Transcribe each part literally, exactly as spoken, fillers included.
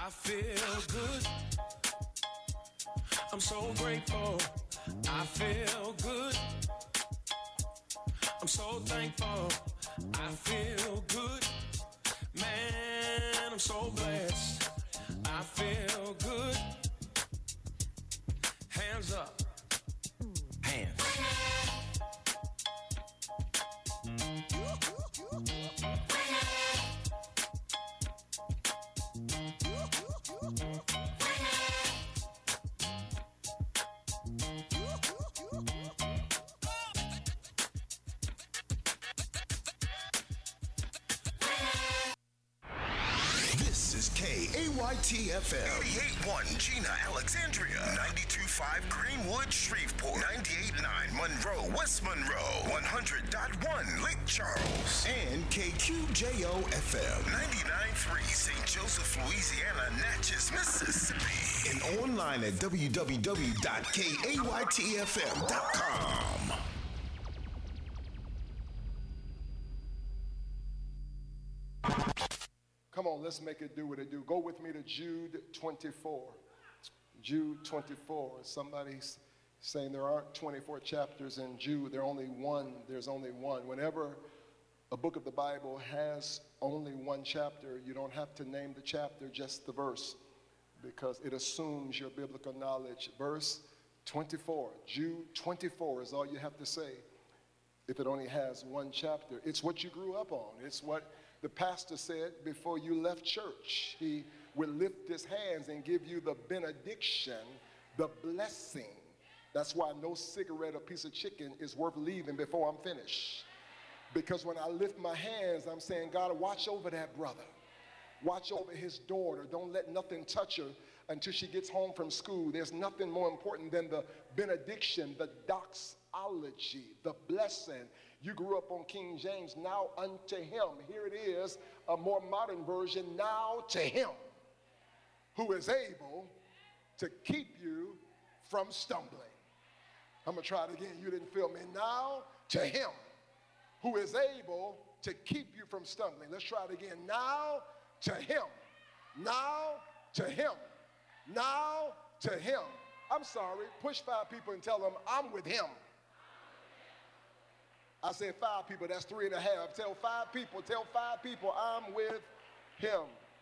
I feel good. I'm so grateful. I feel good. I'm so thankful. I feel good. Man, I'm so blessed. I feel good. Hands up. Hands. This is K A Y T F M. eighty-eight point one Gina, Alexandria. ninety-two point five Greenwood, Shreveport. ninety-eight point nine Monroe, West Monroe. one hundred point one Lake Charles. And K Q J O F M. ninety-nine point three Saint Joseph, Louisiana, Natchez, Mississippi. And online at w w w dot k a y t f m dot com. Come on, let's make it do what it do. Go with me to Jude twenty-four. Jude twenty-four. Somebody's saying there aren't twenty-four chapters in Jude. There are only one. There's only one. Whenever a book of the Bible has only one chapter, you don't have to name the chapter, just the verse, because it assumes your biblical knowledge. Verse twenty-four. Jude twenty-four is all you have to say if it only has one chapter. It's what you grew up on. It's what the pastor said before you left church. He would lift his hands and give you the benediction, the blessing. That's why no cigarette or piece of chicken is worth leaving before I'm finished. Because when I lift my hands, I'm saying, God, watch over that brother. Watch over his daughter. Don't let nothing touch her until she gets home from school. There's nothing more important than the benediction, the doxology, the blessing. You grew up on King James. Now unto him. Here it is, a more modern version. Now to him who is able to keep you from stumbling. I'm going to try it again. You didn't feel me. Now to him who is able to keep you from stumbling. Let's try it again. Now to him. Now to him. Now to him. I'm sorry. Push five people and tell them, I'm with him. I said five people, that's three and a half. Tell five people, tell five people, I'm with him.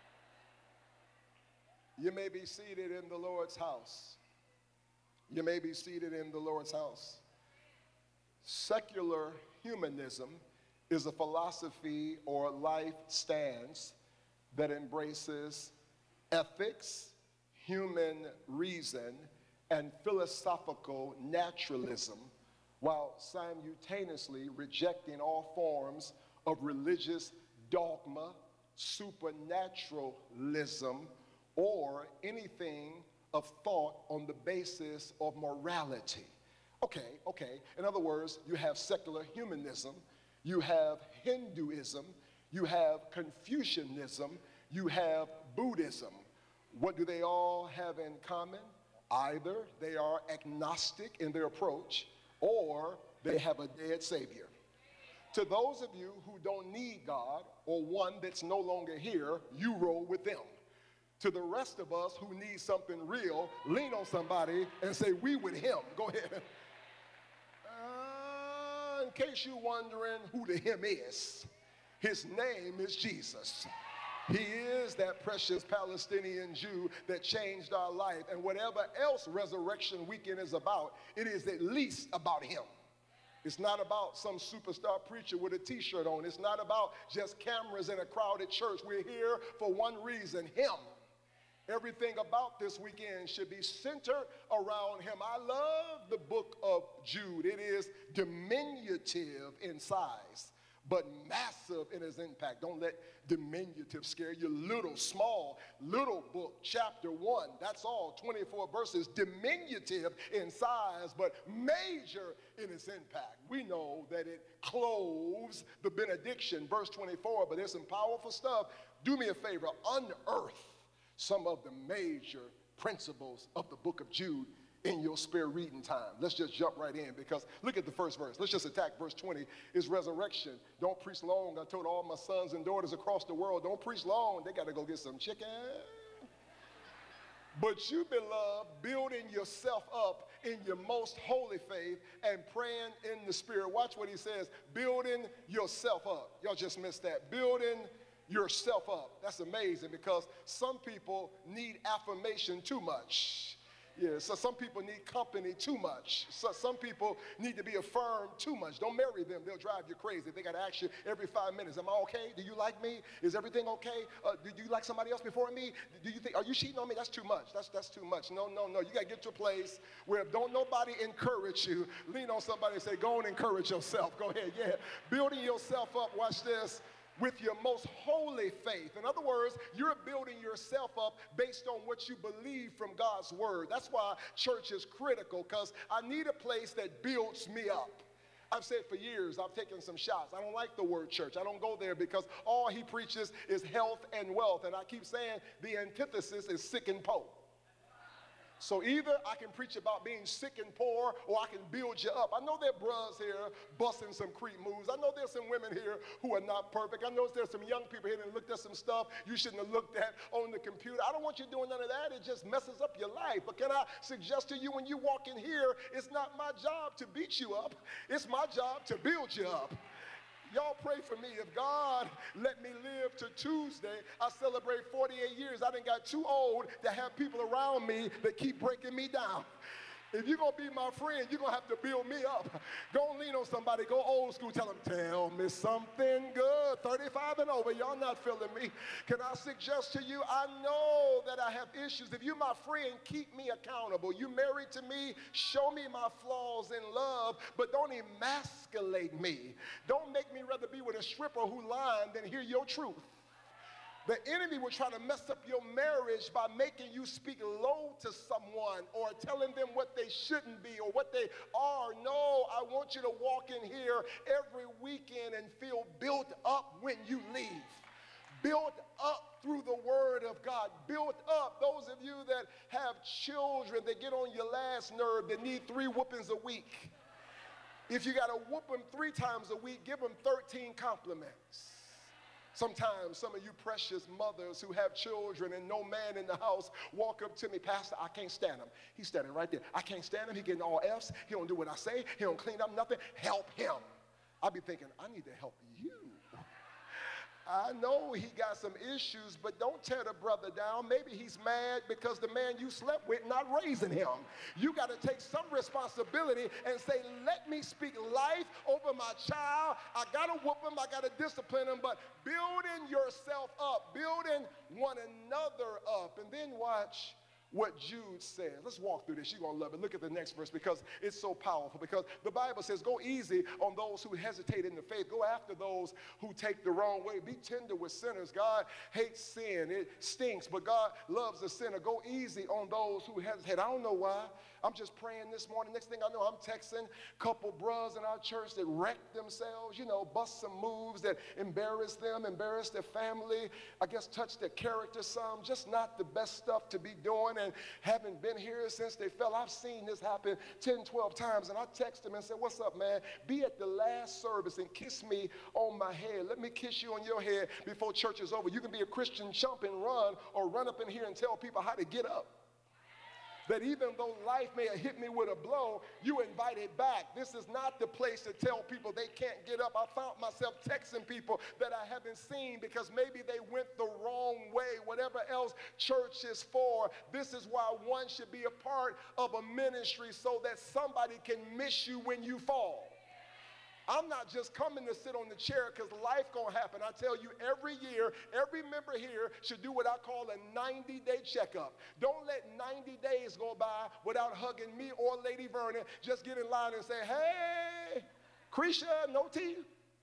You may be seated in the Lord's house. You may be seated in the Lord's house. Secular humanism is a philosophy or life stance that embraces ethics, human reason, and philosophical naturalism, while simultaneously rejecting all forms of religious dogma, supernaturalism, or anything of thought on the basis of morality. Okay, okay. In other words, you have secular humanism, you have Hinduism, you have Confucianism, you have Buddhism. What do they all have in common? Either they are agnostic in their approach, or they have a dead Savior. To those of you who don't need God, or one that's no longer here, you roll with them. To the rest of us who need something real, lean on somebody and say, we with him. Go ahead. Uh, in case you're wondering who the him is, his name is Jesus. He is that precious Palestinian Jew that changed our life. And whatever else Resurrection Weekend is about, it is at least about him. It's not about some superstar preacher with a t-shirt on. It's not about just cameras in a crowded church. We're here for one reason, him. Everything about this weekend should be centered around him. I love the book of Jude. It is diminutive in size, but massive in its impact. Don't let diminutive scare you. Little, small, little book, chapter one. That's all, twenty-four verses. Diminutive in size, but major in its impact. We know that it clothes the benediction, verse twenty-four, but there's some powerful stuff. Do me a favor, unearth some of the major principles of the book of Jude in your spare reading time. Let's just jump right in, because look at the first verse. Let's just attack verse twenty. Is resurrection. Don't preach long. I told all my sons and daughters across the world, don't preach long. They got to go get some chicken. But you, beloved, building yourself up in your most holy faith and praying in the Spirit. Watch what he says, building yourself up. Y'all just missed that. Building yourself up. That's amazing because some people need affirmation too much. Yeah, so some people need company too much. So some people need to be affirmed too much. Don't marry them. They'll drive you crazy. They got to ask you every five minutes, am I okay? Do you like me? Is everything okay? Uh, do you like somebody else before me? Do you think, are you cheating on me? That's too much. That's, that's too much. No, no, no. You got to get to a place where don't nobody encourage you. Lean on somebody and say, go and encourage yourself. Go ahead, yeah. Building yourself up, watch this, with your most holy faith. In other words, you're building yourself up based on what you believe from God's word. That's why church is critical, because I need a place that builds me up. I've said for years, I've taken some shots. I don't like the word church. I don't go there because all he preaches is health and wealth. And I keep saying the antithesis is sick and poor. So either I can preach about being sick and poor, or I can build you up. I know there are bros here busting some creep moves. I know there's some women here who are not perfect. I know there's some young people here that looked at some stuff you shouldn't have looked at on the computer. I don't want you doing none of that. It just messes up your life. But can I suggest to you, when you walk in here, it's not my job to beat you up. It's my job to build you up. Y'all pray for me. If God let me live to Tuesday, I celebrate forty-eight years. I done got too old to have people around me that keep breaking me down. If you're going to be my friend, you're going to have to build me up. Go lean on somebody. Go old school. Tell them, tell me something good. thirty-five and over. Y'all not feeling me. Can I suggest to you, I know that I have issues. If you're my friend, keep me accountable. You married to me, show me my flaws in love, but don't emasculate me. Don't make me rather be with a stripper who lied than hear your truth. The enemy will try to mess up your marriage by making you speak low to someone or telling them what they shouldn't be or what they are. No, I want you to walk in here every weekend and feel built up when you leave. Built up through the word of God. Built up. Those of you that have children that get on your last nerve, that need three whoopings a week. If you got to whoop them three times a week, give them thirteen compliments. Sometimes some of you precious mothers who have children and no man in the house walk up to me, Pastor, I can't stand him. He's standing right there. I can't stand him. He getting all F's. He don't do what I say. He don't clean up nothing. Help him. I'll be thinking, I need to help you. I know he got some issues, but don't tear the brother down. Maybe he's mad because the man you slept with not raising him. You got to take some responsibility and say, let me speak life over my child. I got to whoop him. I got to discipline him. But building yourself up, building one another up. And then watch what Jude says. Let's walk through this. You're going to love it. Look at the next verse because it's so powerful. Because the Bible says, go easy on those who hesitate in the faith. Go after those who take the wrong way. Be tender with sinners. God hates sin. It stinks, but God loves the sinner. Go easy on those who hesitate. I don't know why. I'm just praying this morning. Next thing I know, I'm texting a couple bros in our church that wrecked themselves, you know, bust some moves that embarrass them, embarrass their family, I guess touch their character some. Just not the best stuff to be doing. And haven't been here since they fell. I've seen this happen ten, twelve times. And I text them and said, what's up, man? Be at the last service and kiss me on my head. Let me kiss you on your head before church is over. You can be a Christian, jump and run, or run up in here and tell people how to get up. That even though life may have hit me with a blow, you invited back. This is not the place to tell people they can't get up. I found myself texting people that I haven't seen because maybe they went the wrong way. Whatever else church is for, this is why one should be a part of a ministry so that somebody can miss you when you fall. I'm not just coming to sit on the chair because life gonna happen. I tell you, every year, every member here should do what I call a ninety-day checkup. Don't let ninety days go by without hugging me or Lady Vernon. Just get in line and say, hey, Cretia, no tea?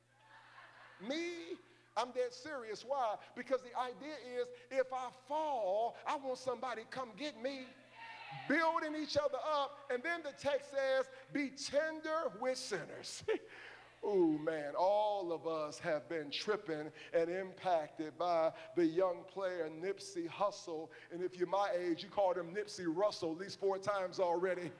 Me? I'm dead serious. Why? Because the idea is if I fall, I want somebody to come get me. Building each other up. And then the text says, be tender with sinners. Oh man, all of us have been tripping and impacted by the young player Nipsey Hussle. And if you're my age, you called him Nipsey Russell at least four times already.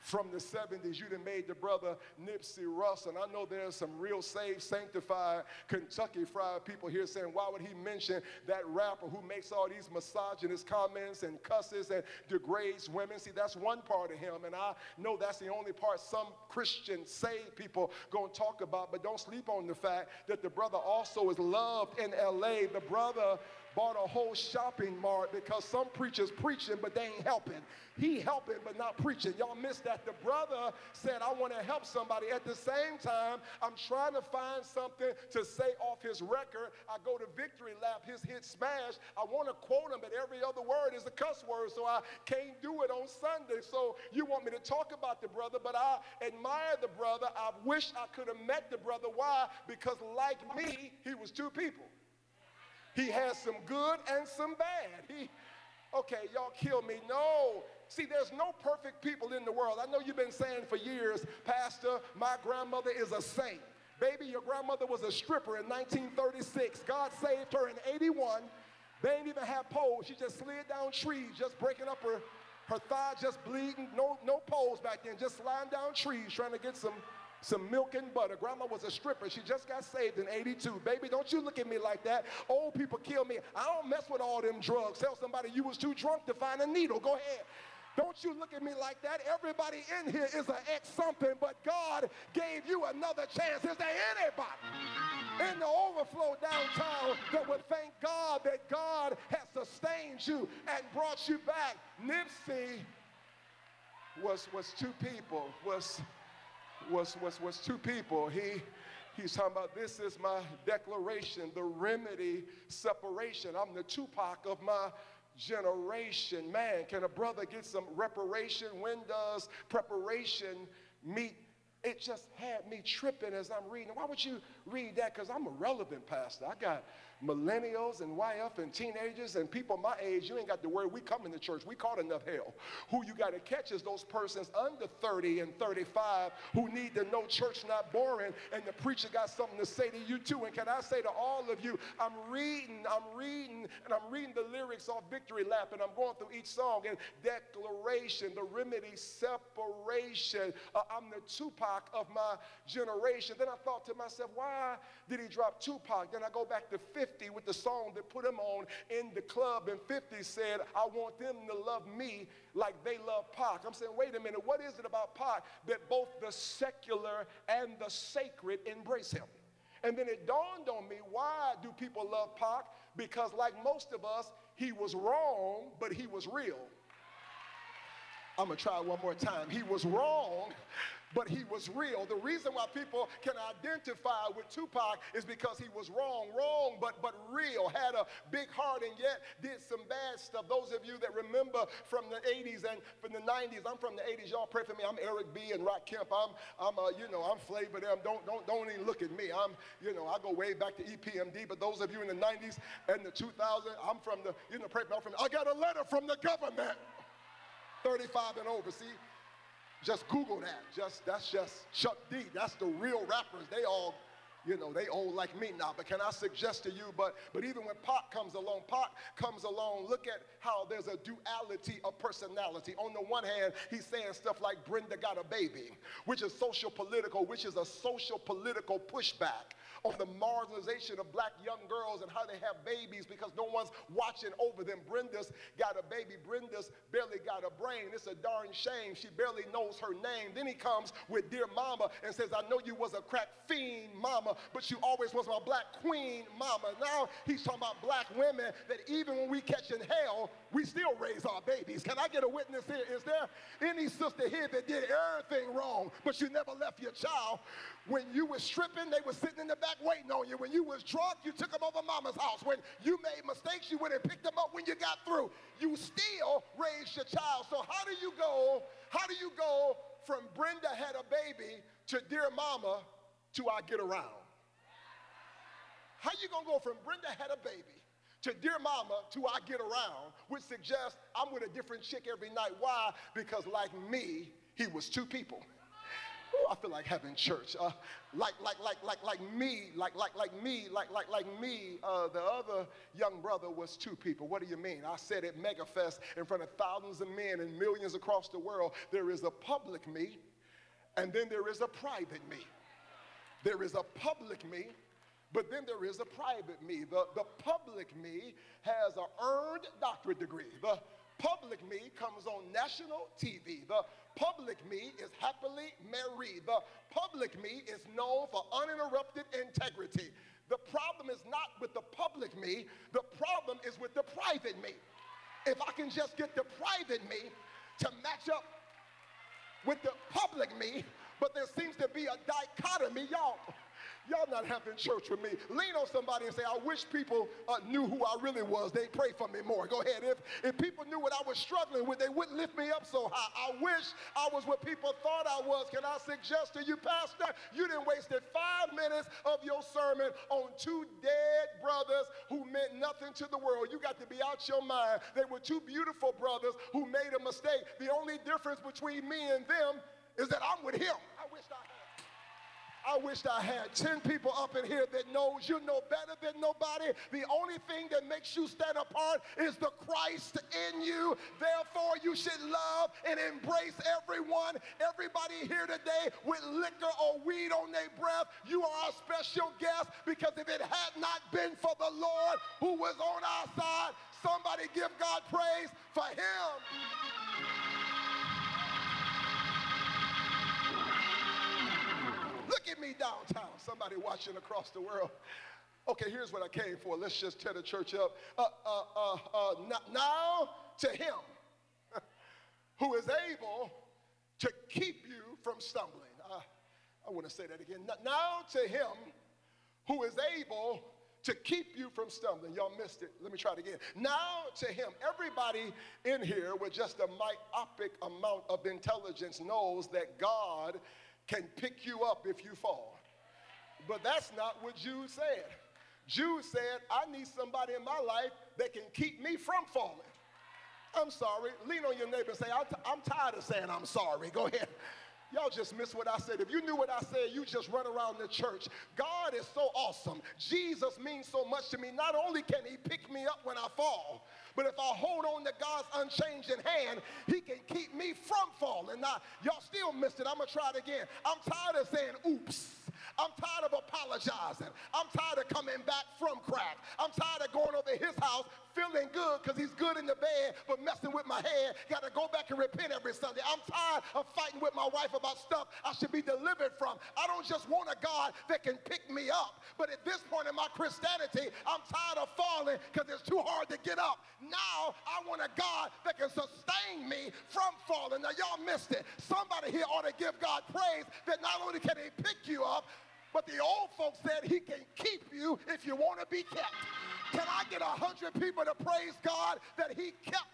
from the seventies. You done made the brother Nipsey Russell. And I know there's some real saved, sanctified Kentucky Fried people here saying, why would he mention that rapper who makes all these misogynist comments and cusses and degrades women? See, that's one part of him, and I know that's the only part some Christian saved people gonna talk about, but don't sleep on the fact that the brother also is loved in L A. The brother bought a whole shopping mart because some preachers preaching, but they ain't helping. He helping, but not preaching. Y'all missed that. The brother said, I want to help somebody. At the same time, I'm trying to find something to say off his record. I go to Victory Lap, his hit Smash. I want to quote him, but every other word is a cuss word, so I can't do it on Sunday. So you want me to talk about the brother, but I admire the brother. I wish I could have met the brother. Why? Because like me, he was two people. He has some good and some bad. He, okay, y'all kill me. No. See, there's no perfect people in the world. I know you've been saying for years, Pastor, my grandmother is a saint. Baby, your grandmother was a stripper in nineteen thirty-six. God saved her in eighty-one. They ain't even have poles. She just slid down trees, just breaking up her, her thigh, just bleeding. No, no poles back then, just sliding down trees, trying to get some Some milk and butter. Grandma was a stripper. She just got saved in eighty-two. Baby, don't you look at me like that. Old people kill me. I don't mess with all them drugs. Tell somebody you was too drunk to find a needle. Go ahead. Don't you look at me like that. Everybody in here is an ex-something, but God gave you another chance. Is there anybody in the overflow downtown that would thank God that God has sustained you and brought you back? Nipsey was, was two people, was was, was, was two people. He, he's talking about, this is my declaration, the remedy, separation. I'm the Tupac of my generation. Man, can a brother get some reparation? When does preparation meet? It just had me tripping as I'm reading. Why would you read that? Because I'm a relevant pastor. I got millennials and Y F and teenagers and people my age. You ain't got to worry. We come into church. We caught enough hell. Who you got to catch is those persons under thirty and thirty-five who need to know church not boring, and the preacher got something to say to you too. And can I say to all of you, I'm reading, I'm reading, and I'm reading the lyrics off Victory Lap, and I'm going through each song, and declaration, the remedy, separation. Uh, I'm the Tupac of my generation. Then I thought to myself, why did he drop Tupac? Then I go back to fifty with the song that put him on in the club, and fifty said, I want them to love me like they love Pac. I'm saying, wait a minute, what is it about Pac that both the secular and the sacred embrace him? And then it dawned on me, why do people love Pac? Because like most of us, he was wrong, but he was real. I'm gonna try one more time. He was wrong, but he was real. The reason why people can identify with Tupac is because he was wrong, wrong, but, but real, had a big heart, and yet did some bad stuff. Those of you that remember from the eighties and from the nineties, I'm from the eighties, y'all pray for me. I'm Eric B. and Rock Kemp. I'm, I'm uh, you know, I'm Flavor them. Don't, don't, don't even look at me. I'm, you know, I go way back to E P M D, but those of you in the nineties and the two thousands, I'm from the, you know, pray for me. I'm from, I got a letter from the government. thirty-five and over, see? Just Google that. Just that's just Chuck D. That's the real rappers. They all, you know, they old like me now. But can I suggest to you, but but even when Pac comes along, Pac comes along, look at how there's a duality of personality. On the one hand, he's saying stuff like Brenda got a baby, which is social political, which is a social political pushback on the marginalization of black young girls and how they have babies because no one's watching over them. Brenda's got a baby. Brenda's barely got a brain. It's a darn shame. She barely knows her name. Then he comes with Dear Mama and says, I know you was a crack fiend mama, but you always was my black queen mama. Now he's talking about black women that even when we catch in hell, we still raise our babies. Can I get a witness here? Is there any sister here that did everything wrong, but you never left your child? When you were stripping, they were sitting in the back waiting on you. When you was drunk, you took them over mama's house. When you made mistakes, you went and picked them up when you got through. You still raised your child. So how do you go, how do you go from Brenda had a baby to Dear Mama to I Get Around? How you gonna go from Brenda had a baby to Dear Mama to I Get Around, which suggests I'm with a different chick every night? Why? Because like me, he was two people. Ooh, I feel like having church. Uh, like, like, like, like, like me, like, like, like me, like, like, like me. Uh, the other young brother was two people. What do you mean? I said at MegaFest in front of thousands of men and millions across the world, there is a public me, and then there is a private me. There is a public me, but then there is a private me. The, the public me has an earned doctorate degree. The public me comes on national T V. The public me is happily married. The public me is known for uninterrupted integrity. The problem is not with the public me. The problem is with the private me. If I can just get the private me to match up with the public me, but there seems to be a dichotomy, y'all. Y'all not having church with me. Lean on somebody and say, I wish people uh, knew who I really was. They'd pray for me more. Go ahead. If, if people knew what I was struggling with, they wouldn't lift me up so high. I wish I was what people thought I was. Can I suggest to you, Pastor, you done wasted five minutes of your sermon on two dead brothers who meant nothing to the world. You got to be out your mind. They were two beautiful brothers who made a mistake. The only difference between me and them is that I'm with him. I wish I had. I wished I had ten people up in here that knows you know better than nobody. The only thing that makes you stand apart is the Christ in you. Therefore, you should love and embrace everyone. Everybody here today with liquor or weed on their breath, you are a special guest, because if it had not been for the Lord who was on our side, somebody give God praise for him. Look at me downtown, somebody watching across the world. Okay, here's what I came for. Let's just tear the church up. Uh, uh, uh, uh, now to him who is able to keep you from stumbling. Uh, I want to say that again. Now to him who is able to keep you from stumbling. Y'all missed it. Let me try it again. Now to him. Everybody in here with just a myopic amount of intelligence knows that God can pick you up if you fall. But that's not what Jude said. Jude said, I need somebody in my life that can keep me from falling. I'm sorry. Lean on your neighbor and say, I'm, t- I'm tired of saying I'm sorry. Go ahead. Y'all just missed what I said. If you knew what I said, you just run around the church. God is so awesome. Jesus means so much to me. Not only can he pick me up when I fall, but if I hold on to God's unchanging hand, he can keep me from falling. Now, y'all still missed it. I'm going to try it again. I'm tired of saying oops. I'm tired of apologizing. I'm tired of coming back from crack. I'm tired of going over his house feeling good because he's good in the bed, but messing with my head. Got to go back and repent every Sunday. I'm tired of fighting with my wife about stuff I should be delivered from. I don't just want a God that can pick me up, but at this point in my Christianity, I'm tired of falling because it's too hard to get up. Now I want a God that can sustain me from falling. Now y'all missed it. Somebody here ought to give God praise that not only can he pick you up, but the old folks said he can keep you if you want to be kept. Can I get a hundred people to praise God that he kept?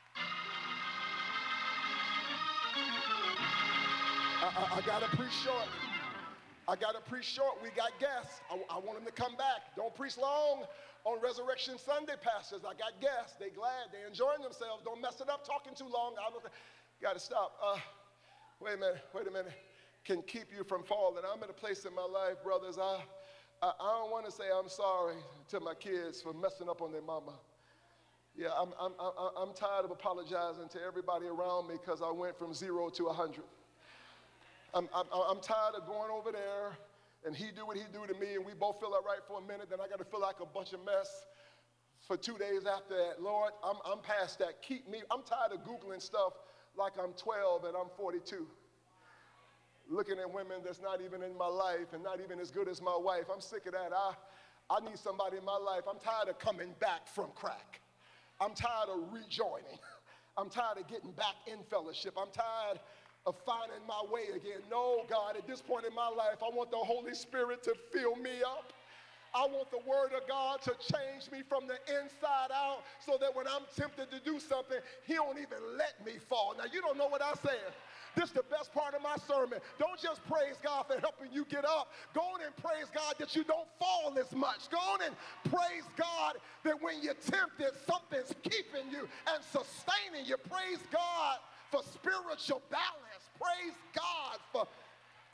I, I, I got to preach short. I got to preach short. We got guests. I, I want them to come back. Don't preach long on Resurrection Sunday, pastors. I got guests. They glad. They enjoying themselves. Don't mess it up talking too long. I don't, got to stop. Uh, wait a minute. Wait a minute. Can keep you from falling. I'm in a place in my life, brothers, I, I, I don't want to say I'm sorry to my kids for messing up on their mama. Yeah, I'm, I'm, I'm, I'm tired of apologizing to everybody around me because I went from zero to a hundred. I'm, I'm, I'm tired of going over there and he do what he do to me and we both feel all right for a minute, then I got to feel like a bunch of mess for two days after that. Lord, I'm, I'm past that. Keep me. I'm tired of Googling stuff like I'm twelve and I'm forty-two. Looking at women that's not even in my life and not even as good as my wife. I'm sick of that. I, I need somebody in my life. I'm tired of coming back from crack. I'm tired of rejoining. I'm tired of getting back in fellowship. I'm tired of finding my way again. No, God, at this point in my life, I want the Holy Spirit to fill me up. I want the word of God to change me from the inside out so that when I'm tempted to do something, he don't even let me fall. Now, you don't know what I'm saying. This is the best part of my sermon. Don't just praise God for helping you get up. Go on and praise God that you don't fall as much. Go on and praise God that when you're tempted, something's keeping you and sustaining you. Praise God for spiritual balance. Praise God for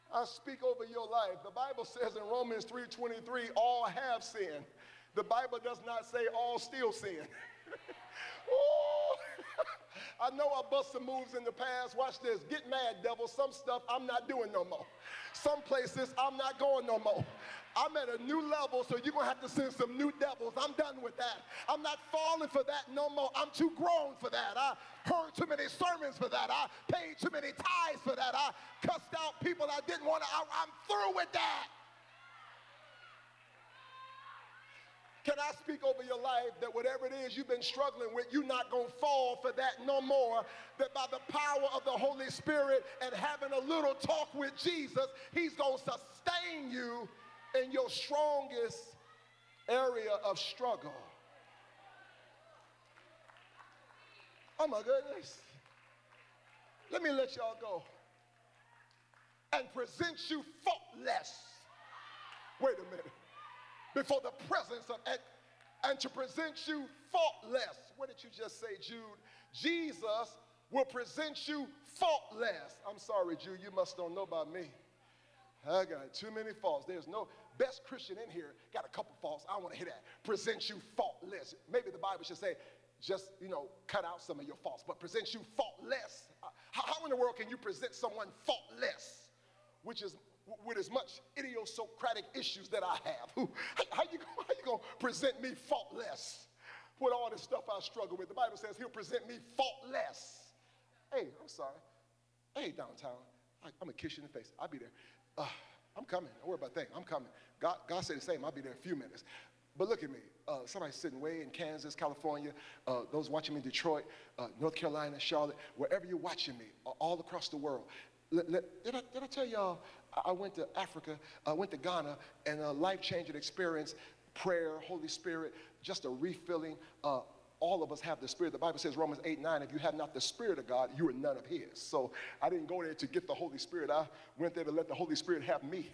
I speak over your life. The Bible says in Romans three twenty-three, all have sinned. The Bible does not say all still sin. Oh, I know I bust some moves in the past. Watch this. Get mad, devil. Some stuff I'm not doing no more. Some places I'm not going no more. I'm at a new level, so you're going to have to send some new devils. I'm done with that. I'm not falling for that no more. I'm too grown for that. I heard too many sermons for that. I paid too many tithes for that. I cussed out people I didn't want to. I'm through with that. Can I speak over your life that whatever it is you've been struggling with, you're not going to fall for that no more, that by the power of the Holy Spirit and having a little talk with Jesus, he's going to sustain you in your strongest area of struggle. Oh my goodness. Let me let y'all go. And present you faultless. Wait a minute. Before the presence of, and, and to present you faultless. What did you just say, Jude? Jesus will present you faultless. I'm sorry, Jude, you must don't know about me. I got too many faults. There's no best Christian in here, got a couple faults. I don't want to hear that. Present you faultless. Maybe the Bible should say, just, you know, cut out some of your faults, but present you faultless. How, how in the world can you present someone faultless, which is with as much idiosyncratic issues that I have? Who, how, how you how you gonna present me faultless with all this stuff I struggle with? The Bible says he'll present me faultless. Hey, I'm sorry. Hey, downtown, I, I'm gonna kiss you in the face. I'll be there. Uh, I'm coming. Don't worry about that. I'm coming. God, God said the same. I'll be there in a few minutes. But look at me. Uh, somebody sitting way in Kansas, California, uh, those watching me in Detroit, uh, North Carolina, Charlotte, wherever you're watching me, all across the world. Let, let, did, I, did I tell y'all I went to Africa, I went to Ghana, and a life-changing experience, prayer, Holy Spirit, just a refilling. Uh, all of us have the Spirit. The Bible says, Romans eight nine, if you have not the Spirit of God, you are none of his. So I didn't go there to get the Holy Spirit. I went there to let the Holy Spirit have me.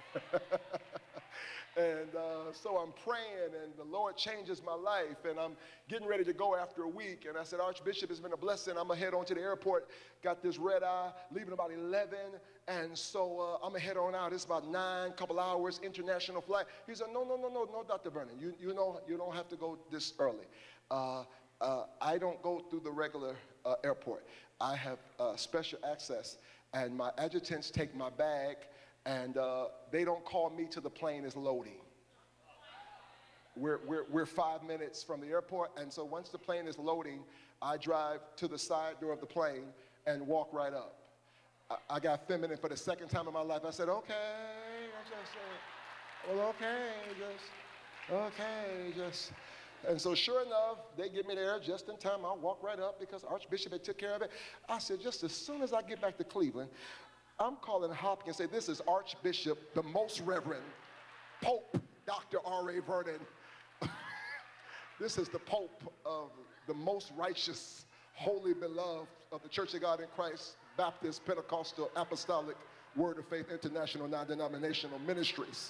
And uh, so I'm praying, and the Lord changes my life, and I'm getting ready to go after a week. And I said, Archbishop, it's been a blessing. I'm going to head on to the airport. Got this red eye, leaving about eleven. And so uh, I'm going to head on out. It's about nine, couple hours, international flight. He said, no, no, no, no, no, Doctor Vernon. You, you, know, you don't have to go this early. Uh, uh, I don't go through the regular uh, airport. I have uh, special access, and my adjutants take my bag, and uh, they don't call me till the plane is loading. We're, we're, we're five minutes from the airport, and so once the plane is loading, I drive to the side door of the plane and walk right up. I, I got feminine for the second time in my life. I said, okay, I just said, well, okay, just, okay, just. And so sure enough, they get me there just in time. I'll walk right up because Archbishop had took care of it. I said, just as soon as I get back to Cleveland, I'm calling Hopkins and say, this is Archbishop, the most Reverend Pope, Doctor R A Vernon. This is the Pope of the most righteous, holy, beloved of the Church of God in Christ, Baptist, Pentecostal, Apostolic, Word of Faith, International, Non-Denominational Ministries.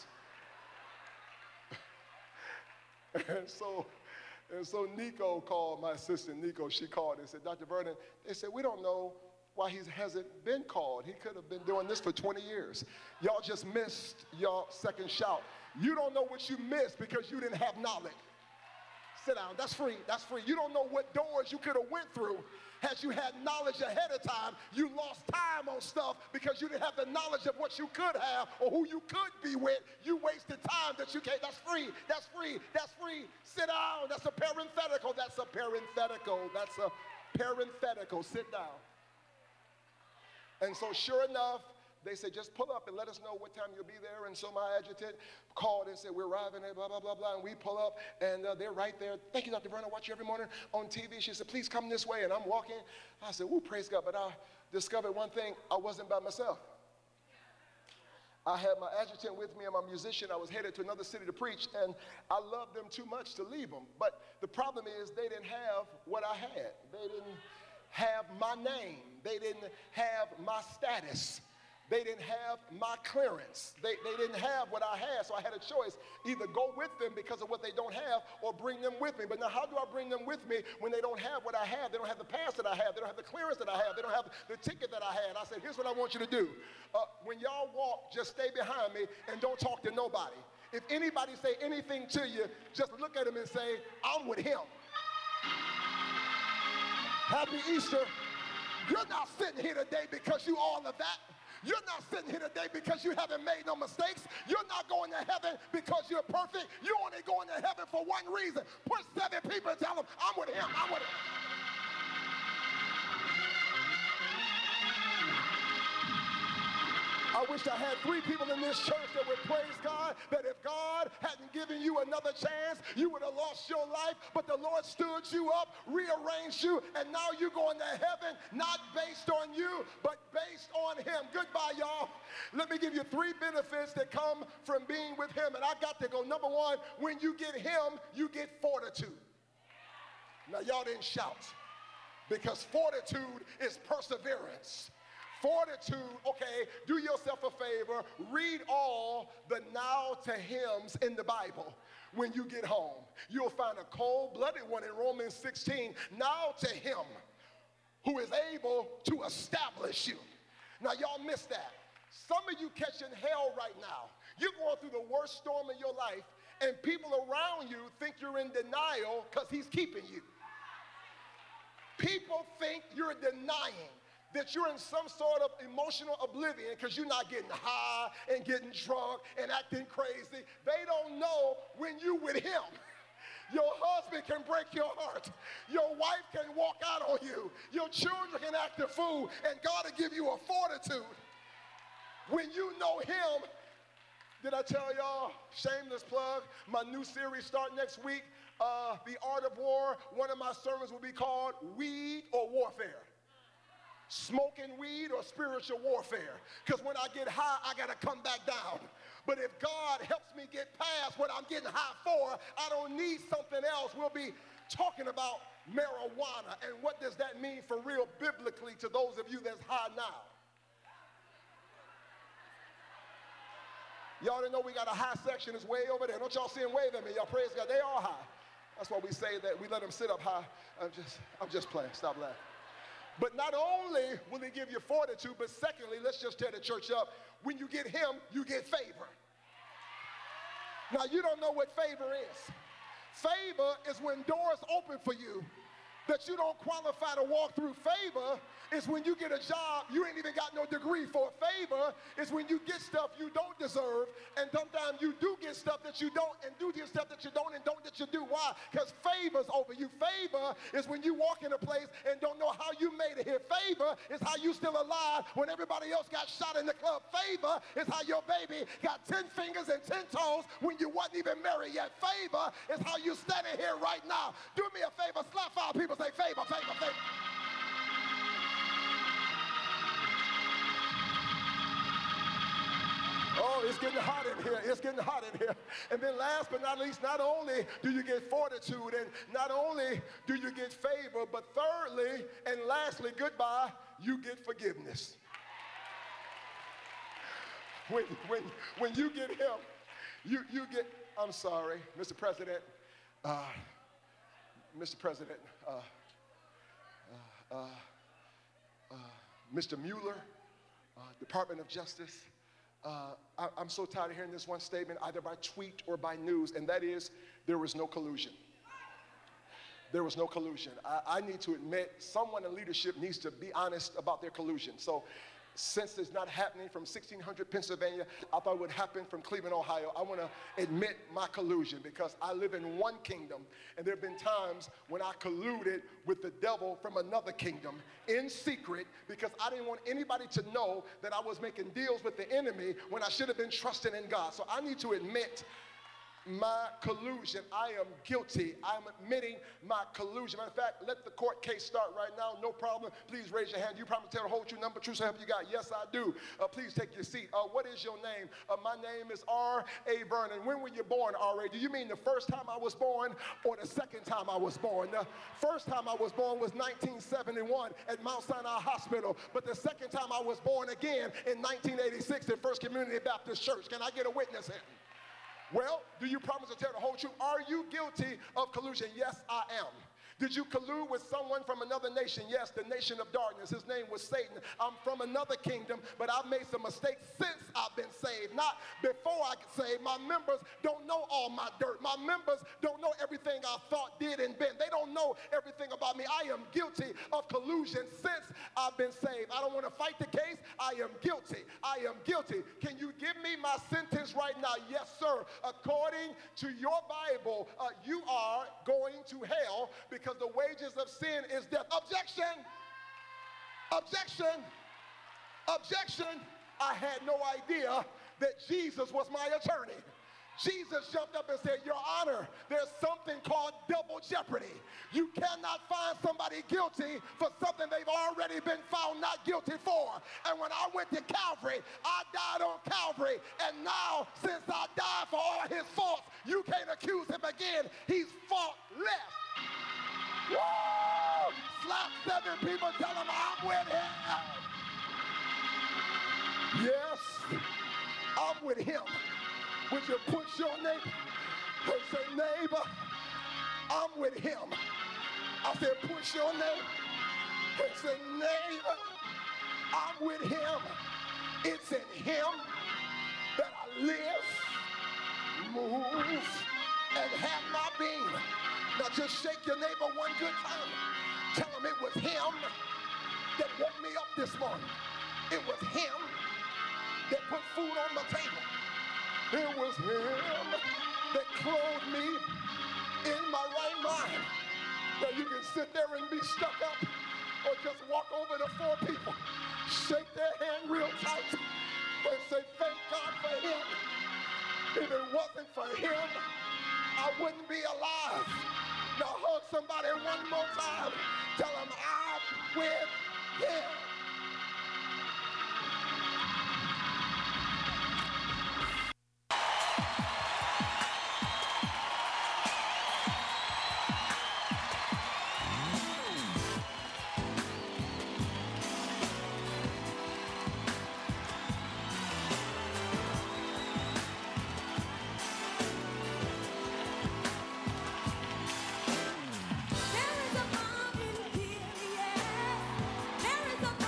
And so, and so Nico called, my assistant Nico, she called and said, Doctor Vernon, they said, we don't know why he hasn't been called. He could have been doing this for twenty years. Y'all just missed y'all second shout. You don't know what you missed because you didn't have knowledge. Sit down, that's free, that's free. You don't know what doors you could have went through had you had knowledge ahead of time. You lost time on stuff because you didn't have the knowledge of what you could have or who you could be with. You wasted time that you can't. That's free, that's free, that's free. Sit down, that's a parenthetical, that's a parenthetical, that's a parenthetical. Sit down. And so sure enough, they said, just pull up and let us know what time you'll be there. And so my adjutant called and said, we're arriving at blah, blah, blah, blah. And we pull up, and uh, they're right there. Thank you, Doctor Vernon. I watch you every morning on T V. She said, please come this way. And I'm walking. I said, ooh, praise God. But I discovered one thing. I wasn't by myself. I had my adjutant with me and my musician. I was headed to another city to preach, and I loved them too much to leave them. But the problem is they didn't have what I had. They didn't have my name. They didn't have my status. They didn't have my clearance. They, they didn't have what I had, so I had a choice. Either go with them because of what they don't have or bring them with me. But now how do I bring them with me when they don't have what I have? They don't have the pass that I have. They don't have the clearance that I have. They don't have the ticket that I had. I said, here's what I want you to do. Uh, when y'all walk, just stay behind me and don't talk to nobody. If anybody say anything to you, just look at him and say, I'm with him. Happy Easter. You're not sitting here today because you all of that. You're not sitting here today because you haven't made no mistakes. You're not going to heaven because you're perfect. You're only going to heaven for one reason. Push seven people and tell them, I'm with him, I'm with him. I wish I had three people in this church that would praise God, that if God hadn't given you another chance, you would have lost your life, but the Lord stood you up, rearranged you, and now you're going to heaven, not based on you, but based on him. Goodbye, y'all. Let me give you three benefits that come from being with him, and I got to go. Number one, when you get him, you get fortitude. Now, y'all didn't shout, because fortitude is perseverance. Fortitude, okay, do yourself a favor, read all the now to hymns in the Bible. When you get home, you'll find a cold-blooded one in Romans sixteen, now to him who is able to establish you. Now, y'all missed that. Some of you catching hell right now. You're going through the worst storm in your life, and people around you think you're in denial because he's keeping you. People think you're denying, that you're in some sort of emotional oblivion because you're not getting high and getting drunk and acting crazy. They don't know when you with him. Your husband can break your heart. Your wife can walk out on you. Your children can act a fool, and God will give you a fortitude. When you know him, did I tell y'all, shameless plug, my new series start next week, uh, The Art of War. One of my sermons will be called Weed or Warfare. Smoking weed or spiritual warfare. Because when I get high, I got to come back down. But if God helps me get past what I'm getting high for, I don't need something else. We'll be talking about marijuana and what does that mean for real biblically to those of you that's high now. Y'all didn't know we got a high section. It's way over there. Don't y'all see them wave at me? Y'all praise God. They are high. That's why we say that we let them sit up high. I'm just, I'm just playing. Stop laughing. But not only will he give you fortitude, but secondly, let's just tear the church up. When you get him, you get favor. Now, you don't know what favor is. Favor is when doors open for you that you don't qualify to walk through. Favor is when you get a job you ain't even got no degree for. Favor is when you get stuff you don't deserve, and sometimes you do get stuff that you don't, and do get stuff that you don't, and don't that you do. Why? Because favor's over you. Favor is when you walk in a place and don't know how you made it here. Favor is how you still alive when everybody else got shot in the club. Favor is how your baby got ten fingers and ten toes when you wasn't even married yet. Favor is how you standing here right now. Do me a favor, slap five people, say favor, favor, favor. Oh, it's getting hot in here. It's getting hot in here. And then last but not least, not only do you get fortitude, and not only do you get favor, but thirdly and lastly, goodbye, you get forgiveness. When, when, when you get him, you, you get, I'm sorry, Mister President, uh, Mister President, uh, uh, uh, uh, Mister Mueller, uh, Department of Justice, uh, I, I'm so tired of hearing this one statement either by tweet or by news, and that is, there was no collusion. There was no collusion. I, I need to admit, someone in leadership needs to be honest about their collusion. So, since it's not happening from sixteen hundred Pennsylvania, I thought it would happen from Cleveland, Ohio. I want to admit my collusion because I live in one kingdom, and there have been times when I colluded with the devil from another kingdom in secret because I didn't want anybody to know that I was making deals with the enemy when I should have been trusting in God. So I need to admit my collusion. I am guilty. I'm admitting my collusion. Matter of fact, let the court case start right now. No problem. Please raise your hand. You promise to tell the whole truth, number, truth, so help you God. Yes, I do. Uh, please take your seat. Uh, what is your name? Uh, my name is R A Vernon. When were you born, R A? Do you mean the first time I was born or the second time I was born? The first time I was born was nineteen seventy-one at Mount Sinai Hospital, but the second time I was born again in nineteen eighty-six at First Community Baptist Church. Can I get a witness here? Well, do you promise to tell the whole truth? Are you guilty of collusion? Yes, I am. Did you collude with someone from another nation? Yes, the nation of darkness. His name was Satan. I'm from another kingdom, but I've made some mistakes since I've been saved, not before I get saved. My members don't know all my dirt. My members don't know everything I thought, did, and been. They don't know everything about me. I am guilty of collusion since I've been saved. I don't want to fight the case. I am guilty. I am guilty. Can you give me my sentence right now? Yes, sir. According to your Bible, uh, you are going to hell because because the wages of sin is death. Objection! Objection! Objection! I had no idea that Jesus was my attorney. Jesus jumped up and said, Your Honor, there's something called double jeopardy. You cannot find somebody guilty for something they've already been found not guilty for. And when I went to Calvary, I died on Calvary. And now, since I died for all his faults, you can't accuse him again. He's faultless. Woo! Slap seven people, tell them I'm with him. Yes, I'm with him. Would you push your neighbor and say, neighbor, I'm with him. I said, push your neighbor and say, neighbor, I'm with him. It's in him that I live, move, and have my being. Now just shake your neighbor one good time. Tell him it was him that woke me up this morning. It was him that put food on my table. It was him that clothed me in my right mind. Now you can sit there and be stuck up or just walk over to four people, shake their hand real tight and say, thank God for him. If it wasn't for him, I wouldn't be alive. Now hug somebody one more time. Tell them I'm with him. There is a bomb in Gilead. There is a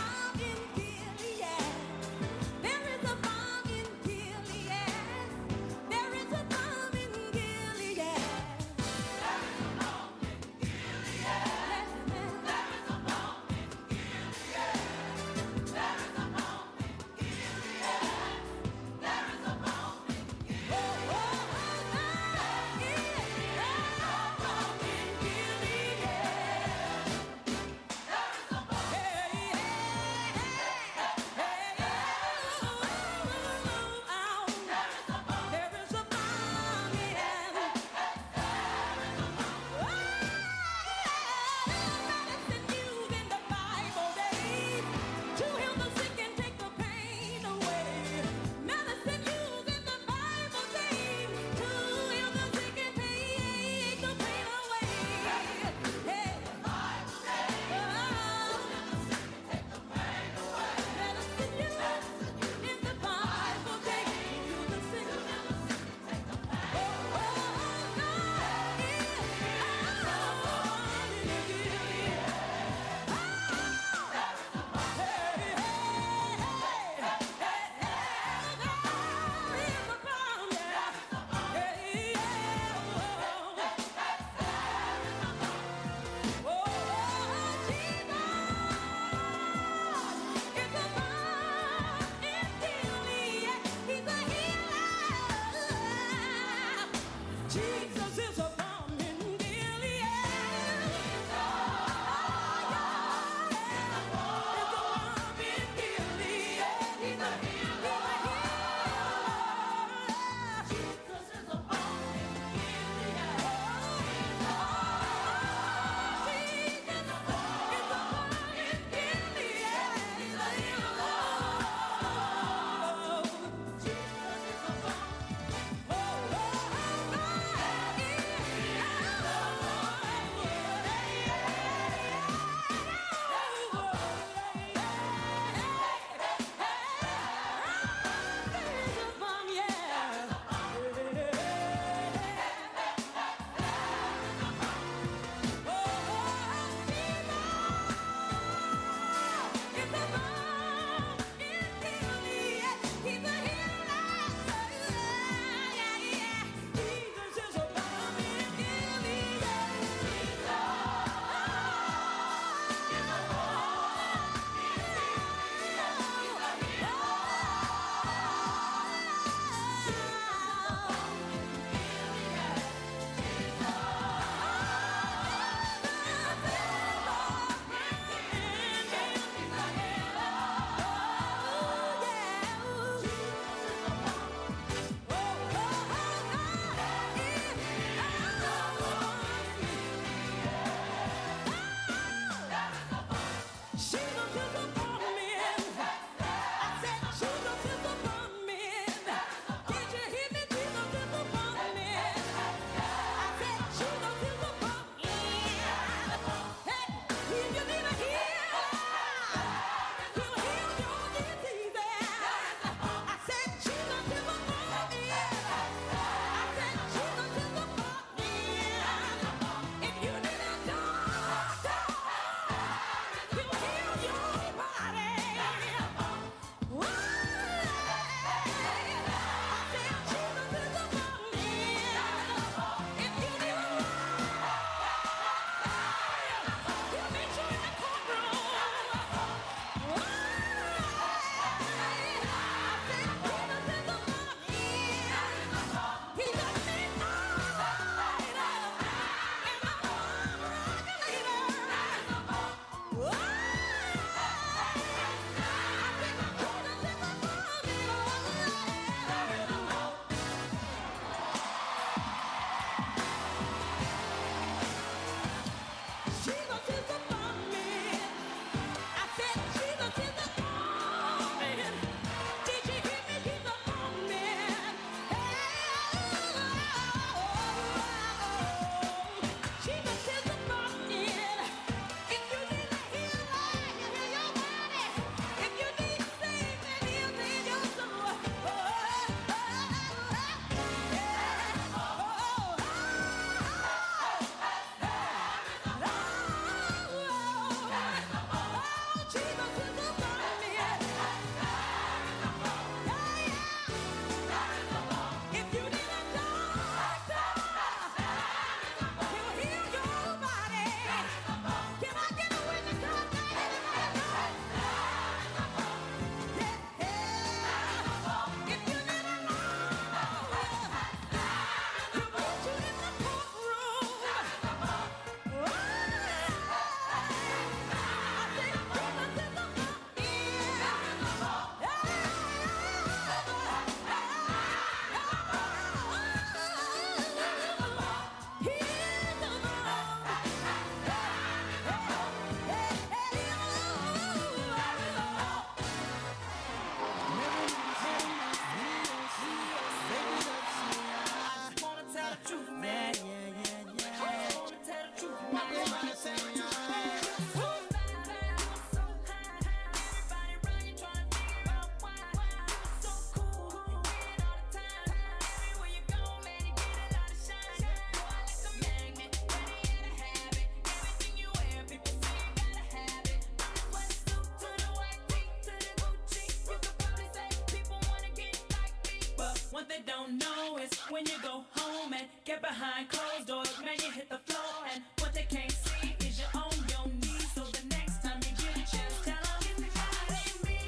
when you go home and get behind closed doors. Man, you hit the floor, and what they can't see is you're on your knees. So the next time you get a chance, tell them it's the God in me.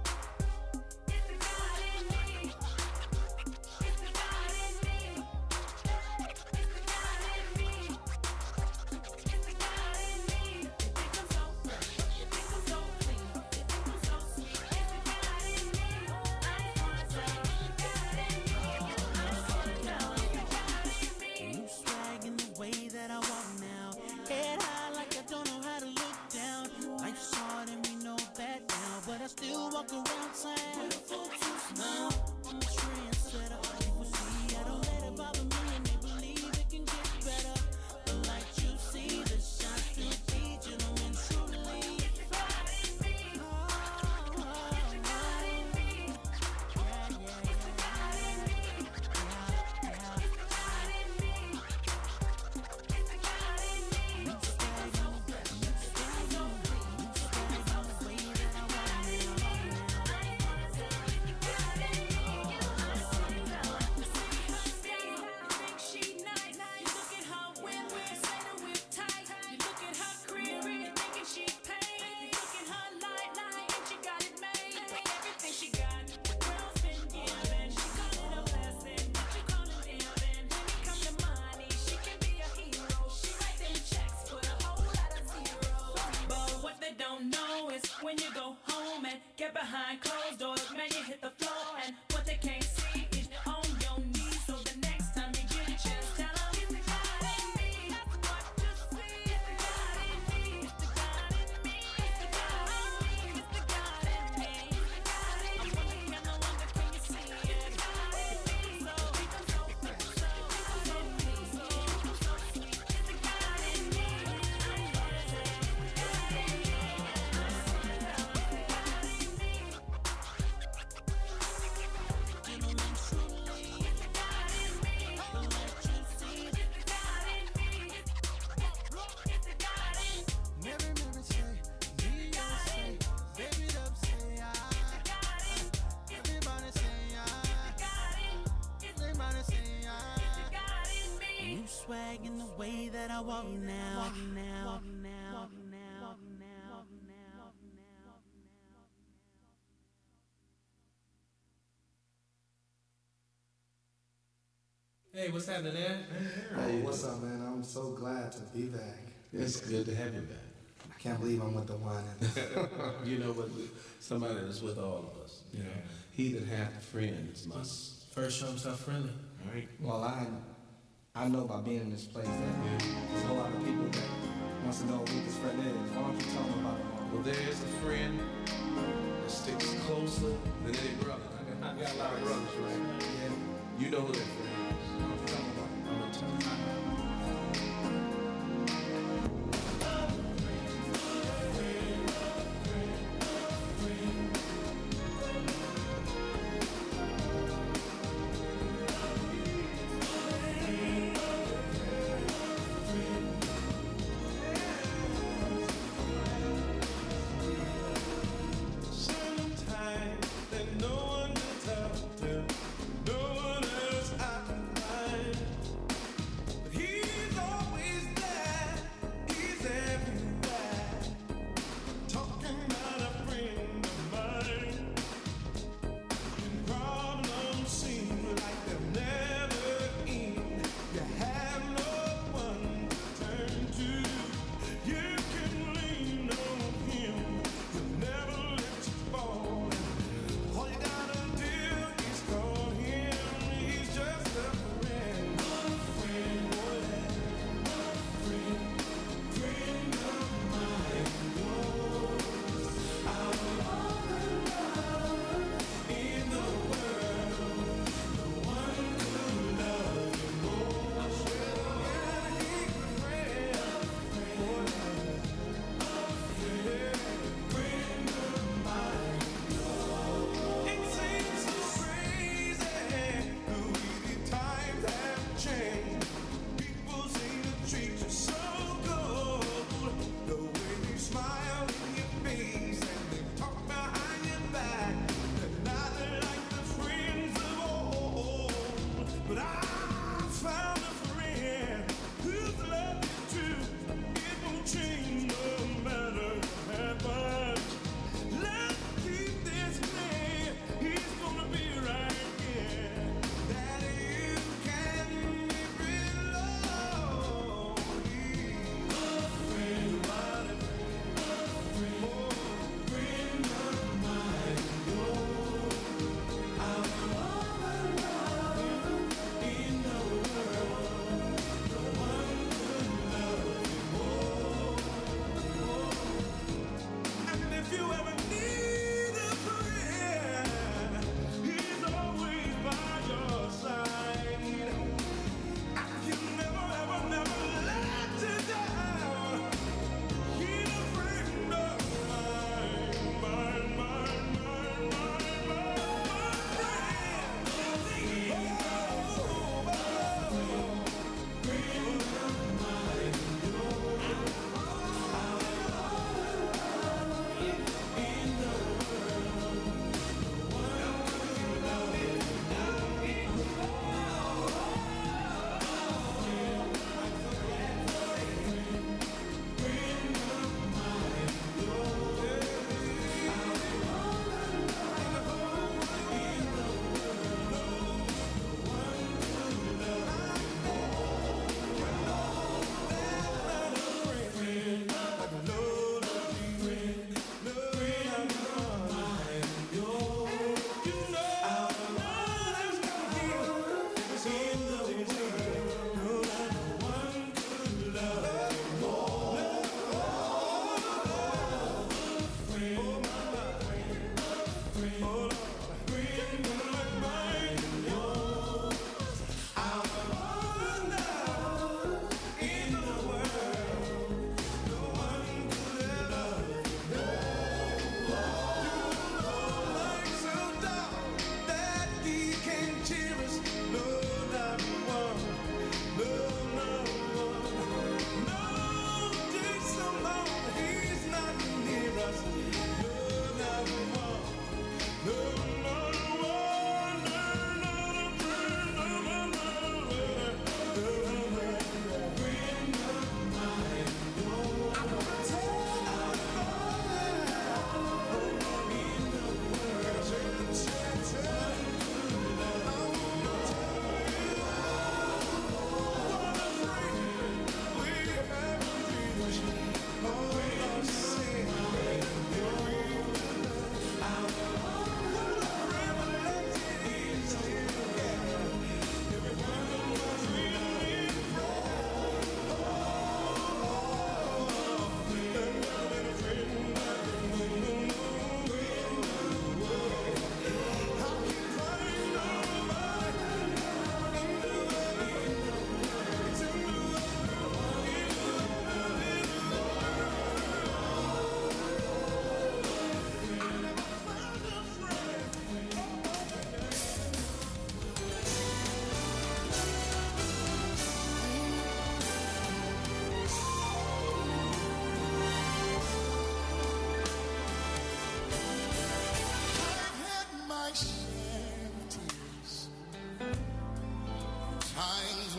It's the God in me. It's the God in me. It's the God in me. It's the God in me. You think I'm so fresh, you think I'm so clean, you think I'm so sweet. It's the God in me. I just wanna tell you, it's the God in me. I just wanna tell you, it's the God in me. You swag in the way that I walk now. Head high like I don't know how to look down. Life's hard and we know that now, but I still walk around town. Now I'm a trendsetter. People see I don't let it bother me, and they believe it can get better. The light you see, the shine still feed you, know, and truly. It's the God in me. Oh, oh, oh, It's the God in me. yeah, yeah, It's the God in me. yeah, yeah. It's the God in me. It's the God in me. You think I'm so fresh, you think I'm so clean, you think I'm so sweet. It's the God in me. I just wanna tell you, it's the God in me. I just wanna tell her to see her style. You think she nice? You look at her whip, say the whip tight. You look at her crib, you thinking she paid. You look at her light, light, and she got it made. Everything she got, the girl's been given. She call it a blessing, but you call it heaven. When it come to money, she can be a hero. She write them checks with a whole lot of zeros. But what they don't know is when you go home and get behind closed doors, man, you hit the floor, and what they can't see is you're on your knees. So the next time you get a chance, tell them it's the God in me. That's what you see. It's the God in me. It's the God in me. It's the God in me. It's the God in me. I'm wondering, can I wonder, can you see it? It's the God in me. So we can so fresh, so we can so clean, so we can so sweet. It's the God in me. I just wanna tell you, it's the God in me. I just wanna tell you, it's the God in me. Gentlemen, truly, It's the God in me. the light you see. It's the God in me. It's the God in me. Mary, Mary say, Leo say, baby up say I. Everybody say I. Everybody say I. You swag in the way that I walk now. Walk now. Walk now. Walk now. Walk now. Walk now. Hey, what's happening, man? Hey, what's up, man? I'm so glad to be back. It's good to have you back. I can't believe I'm with the one. You know what? Somebody that's with all of us. You know, he that hath friends must first show himself friendly. All right. Well, I I know by being in this place that there's a whole lot of people that wants to know who this friend is. Why don't you tell them about it? Well, there is a friend that sticks closer than any brother. I got, I got a lot of brothers, right? Yeah. You know who that friend is. Why don't you tell them about it? I'm gonna tell you. Sometimes there's no one to talk to, no one else I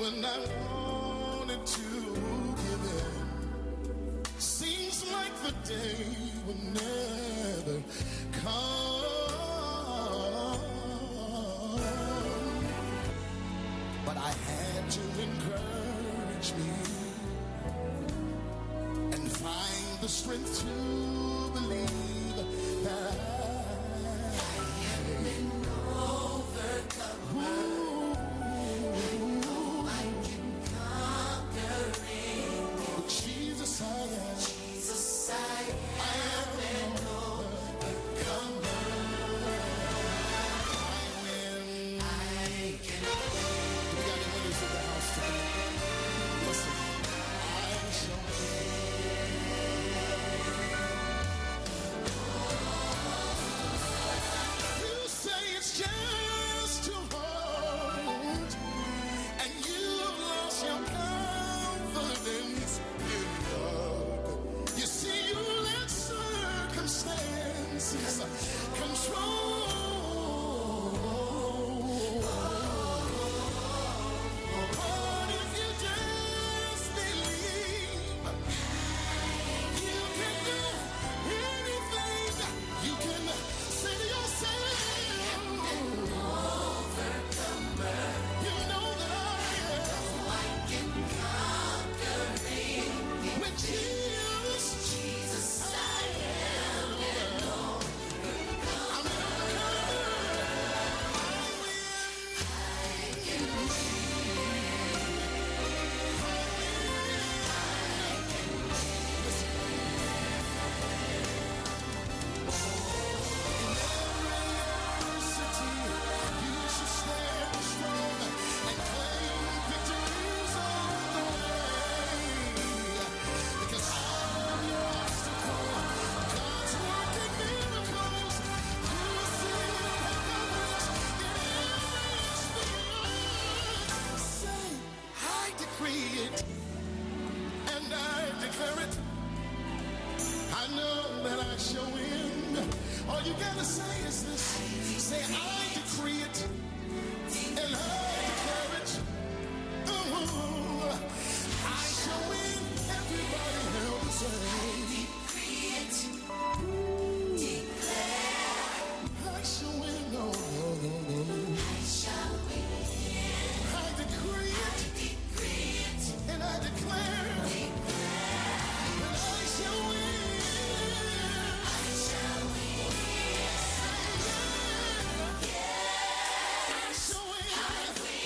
when I wanted to give in. Seems like the day will never come. But I had to encourage me and find the strength to believe that I am an overcomer. Oh, I can conquer it. Jesus, I am. Jesus, I am. I am an overcomer. I win. I can. We got the winners in the house today. Listen, I shall win. You say it's just too hard, and you've lost your confidence in God. You see, you let circumstances control. But if you just believe, you can do anything. You can say to yourself, you know that I am. I can conquer it. With Jesus, Jesus, I am an overcomer. I'm an overcomer. I win. I can win. You should stand strong and claim victories all the way. Because out of your obstacle, God's working miracles. You see miracles in every say, I decree it and I declare it. I know that I shall win. All you gotta say is this. Say, I decree it and I declare it. Ooh, I shall win. Everybody help me say, decree it, declare. I shall win. No, no, no, no. I shall win. I decree it, decree it, and I declare. And I shall win. I shall win. Yeah. I shall win. I win.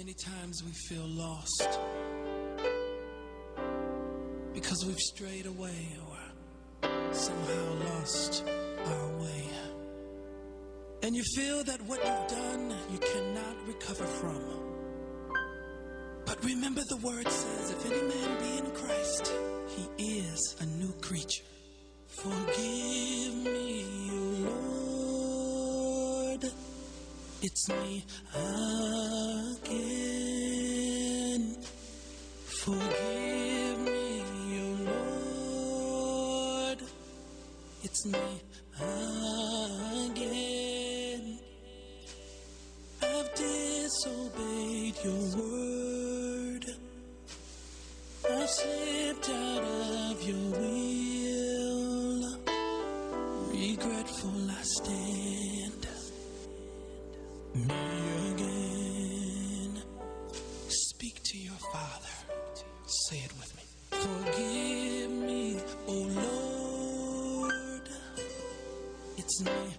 many times we feel lost because we've strayed away or somehow lost our way. And you feel that what you've done you cannot recover from. But remember the word says, if any man be in Christ, he is a new creature. Forgive me, O Lord, it's me again. Forgive me, O Lord, it's me again. I've disobeyed your word. I've slipped out of your will. Regretful I stand. Me again. Speak to your Father. Say it with me. Forgive me, O Lord. It's me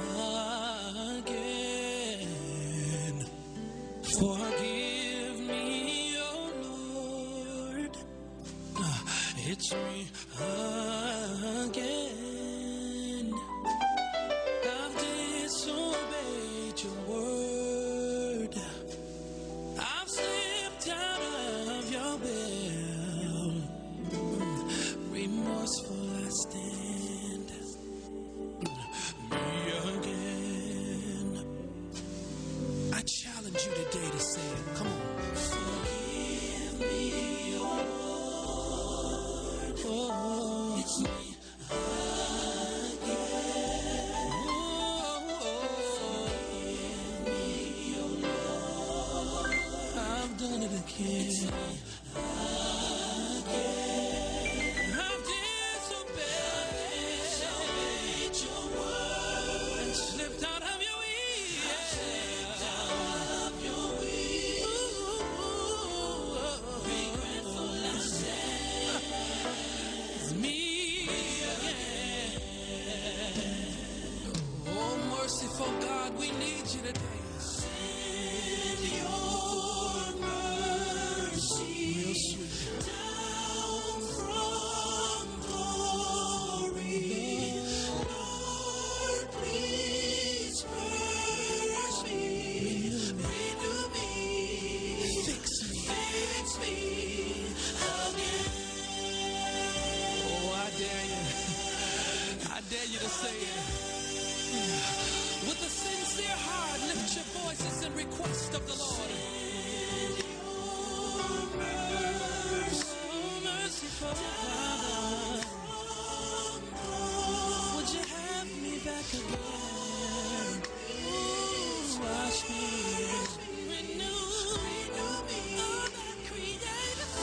again. Forgive me, O Lord. Ah, it's me again. I've disobeyed your word. I've slipped out of your bed.